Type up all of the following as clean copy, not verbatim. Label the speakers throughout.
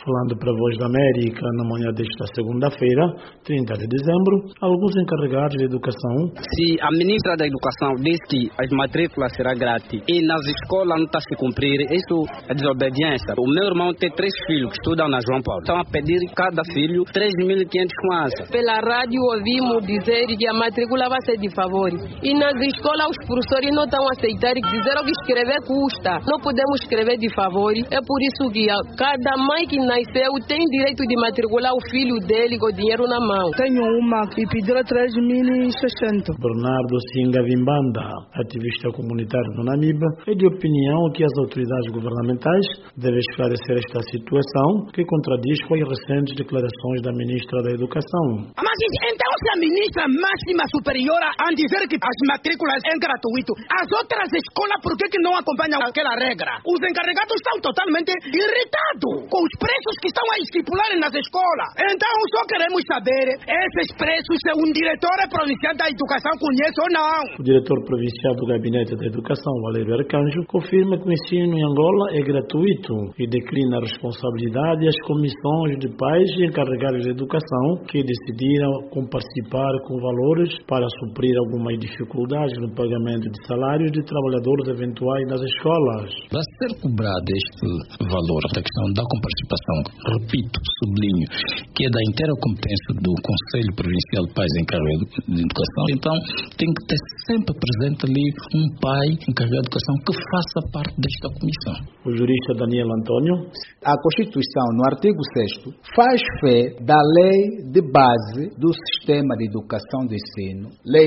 Speaker 1: Falando para a Voz da América, na manhã desta segunda-feira, 30 de dezembro, alguns encarregados de educação.
Speaker 2: Se a ministra da Educação diz que as matrículas serão grátis e nas escolas não está a se cumprir, isso é desobediência. O meu irmão tem 3 filhos que estudam na João Paulo. Estão a pedir cada filho 3.500 kwanza.
Speaker 3: Pela rádio ouvimos dizer que a matrícula vai ser de favor. E nas escolas os professores não estão a aceitar e disseram que escrever custa. Não podemos escrever de favor. É por isso que cada mãe que nasceu tem direito de matricular o filho dele com o dinheiro na mão.
Speaker 4: Tenho uma e pediu 3.600.
Speaker 1: Bernardo Singa Vimbanda, ativista comunitário do Namiba, é de opinião que as autoridades governamentais devem esclarecer esta situação que contradiz com as recentes declarações da ministra da Educação.
Speaker 5: Mas então se a ministra máxima superiora a dizer que as matrículas é gratuito, as outras escolas por que não acompanham aquela regra? Os encarregados estão totalmente irritados com os preços que estão a estipular nas escolas. Então só queremos saber esses preços se um diretor provincial da educação conhece ou não.
Speaker 1: O diretor provincial do Gabinete da Educação, Valério Arcanjo, confirma que o ensino em Angola é gratuito e declina a responsabilidade às comissões de pais e encarregados de educação que decidiram participar com valores para suprir algumas dificuldades no pagamento de salários de trabalhadores eventuais nas escolas.
Speaker 6: Para ser cobrado este valor da questão da comparticipação, repito, sublinho, que é da inteira competência do Conselho Provincial de Pais Encarregados de Educação, então tem que ter sempre presente ali um pai encarregado de educação que faça parte desta comissão.
Speaker 1: O jurista Daniel Antônio.
Speaker 7: A Constituição, no artigo 6º, faz fé da lei de base do sistema de educação do ensino, Lei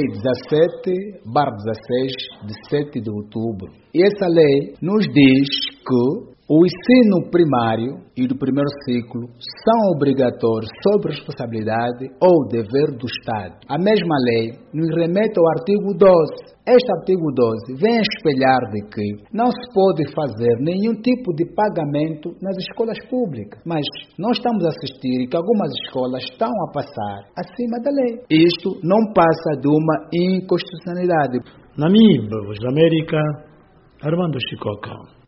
Speaker 7: 17/16, de 7 de outubro. E essa lei nos diz que o ensino primário e do primeiro ciclo são obrigatórios sob responsabilidade ou dever do Estado. A mesma lei nos remete ao artigo 12. Este artigo 12 vem a espelhar de que não se pode fazer nenhum tipo de pagamento nas escolas públicas. Mas nós estamos a assistir que algumas escolas estão a passar acima da lei. Isto não passa de uma inconstitucionalidade.
Speaker 1: Namiba, Voz da América, Armando Chicoca.